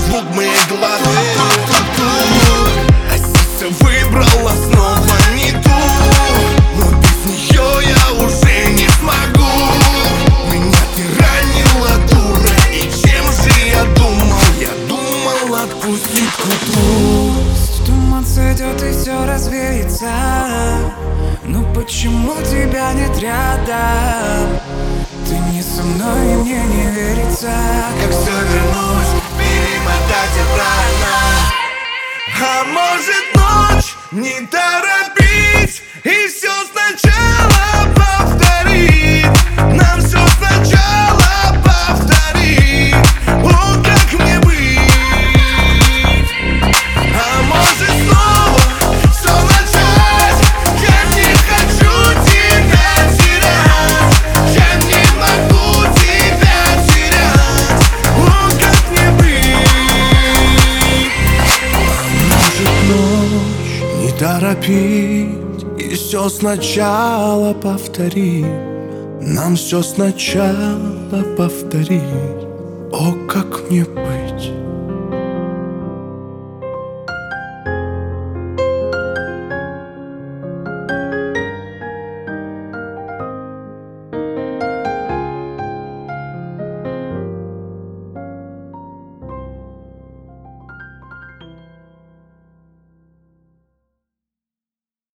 звук моей головы. А сердце выбрало снова не ту, но без нее я уже не смогу. Меня ты ранила, дура, и чем же я думал? Я думал отпустить к утру. Туман сойдет и все развеется, но почему тебя нет рядом? Ты не со мной, и мне не верится. Как все вернуть, перемотать обратно. А может ночь не торопить и все сначала повторить? Нам все сначала повторить. О, как мне быть? А может снова все начать? Я не хочу тебя терять. Я не могу тебя терять. О, как мне быть? А может ночь не торопить и все сначала повторить? Нам все сначала повторить. О, как мне быть?